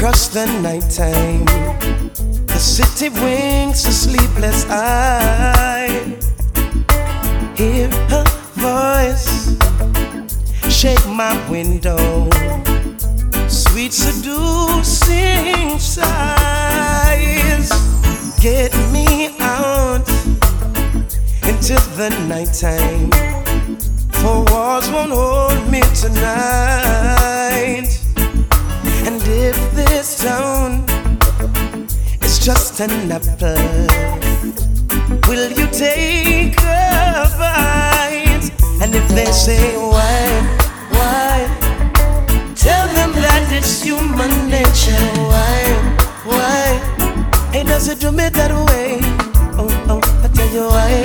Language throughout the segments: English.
across the nighttime. The city winks a sleepless eye. Hear her voice shake my window, sweet seducing sighs. Get me out into the nighttime, for walls won't hold me tonight. And if this town is just an apple, will you take a bite? And if they say why, tell them that it's human nature. Why? It doesn't do me that way. Oh, I tell you why?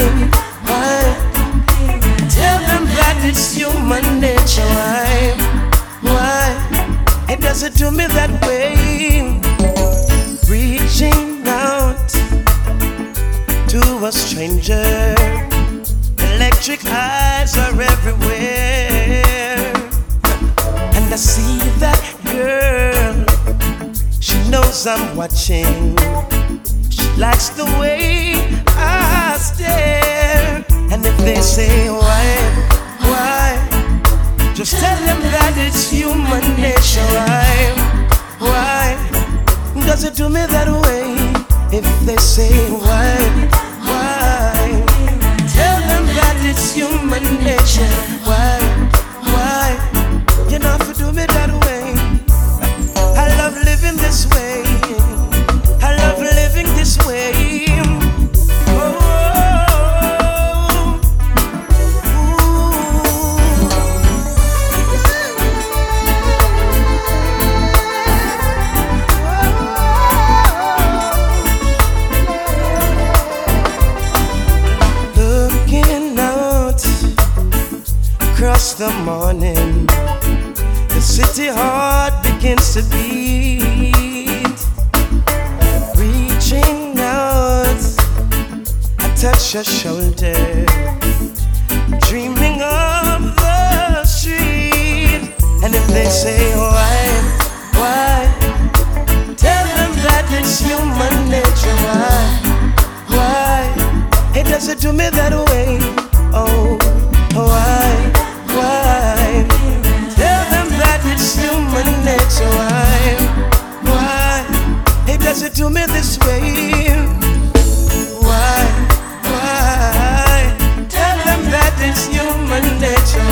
Tell them that it's human nature. Why? It doesn't do me that way. Reaching out to a stranger, electric eyes are everywhere. And I see that girl, she knows I'm watching. She likes the way I stare. And if they say why, just tell them that it's human nature. Why does it do me that way? If they say why, tell them that it's human nature. Why you know if you do me that way? I love living this way. I love living this way. Across the morning, the city heart begins to beat. Reaching out, I touch your shoulder, dreaming of the street. And if they say why, tell them that it's human nature. Why? It doesn't do me that way. Oh, why? Tell them that it's human nature. Why? It doesn't do me this way. Why? Tell them that it's human nature.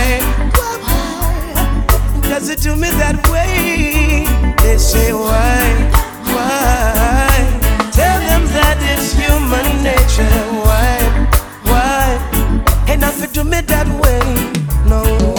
Why? Does it do me that way? They say why? Tell them that it's human nature. Why? Ain't nothing to me that way. No.